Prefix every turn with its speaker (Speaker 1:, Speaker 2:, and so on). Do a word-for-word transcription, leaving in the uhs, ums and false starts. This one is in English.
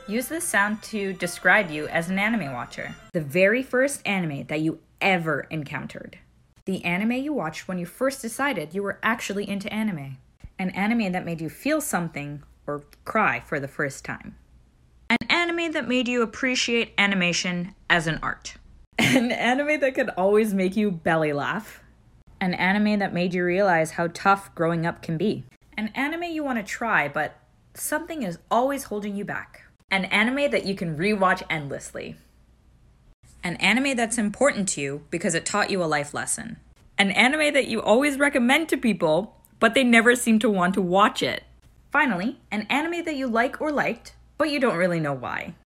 Speaker 1: Use this sound to describe you as an anime watcher. The very first anime that you ever encountered. The anime you watched when you first decided you were actually into anime. An anime that made you feel something or cry for the first time. An anime that made you appreciate animation as an art. An anime that could always make you belly laugh. An anime that made you realize how tough growing up can be. An anime you want to try, but something is always holding you back. An anime that you can rewatch endlessly. An anime that's important to you because it taught you a life lesson. An anime that you always recommend to people, but they never seem to want to watch it. Finally, an anime that you like or liked, but you don't really know why.